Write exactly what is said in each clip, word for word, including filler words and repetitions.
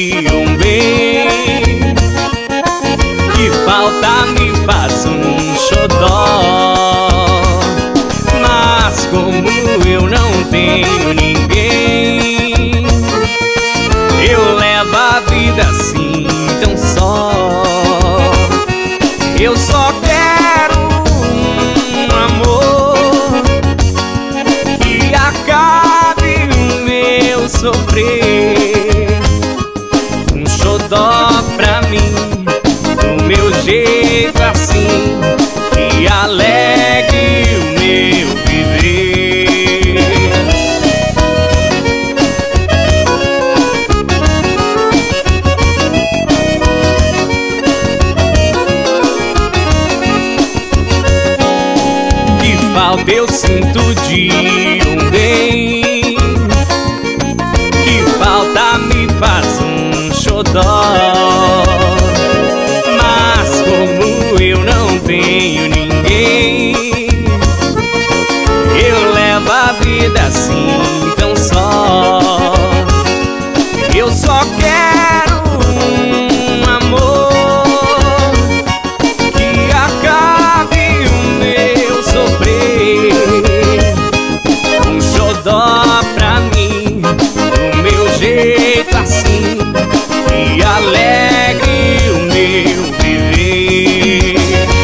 um bem. Que falta me faz um xodó. Mas como eu não tenho ninguém, eu levo a vida assim tão só. Eu só quero um amor que acabe o meu sofrer. Um xodó pra mim, do meu jeito assim, que alegre o meu viver. Que falta eu sinto de um bem, que falta me faz um xodó. Mas como eu não tenho ninguém, eu levo a vida assim tão só. Eu só quero um amor que acabe o meu sofrer. Um xodó pra mim, do meu jeito assim, que alegre o meu viver.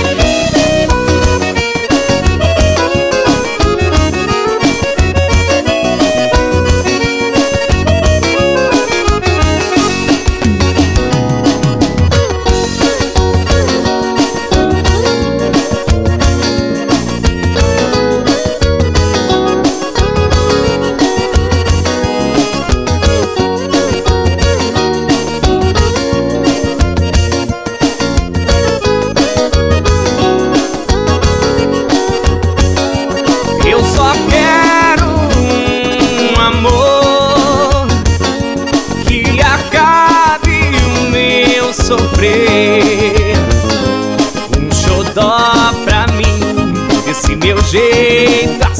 Eu só quero um amor que acabe o meu sofrer. Um xodó pra mim, desse meu jeito assim.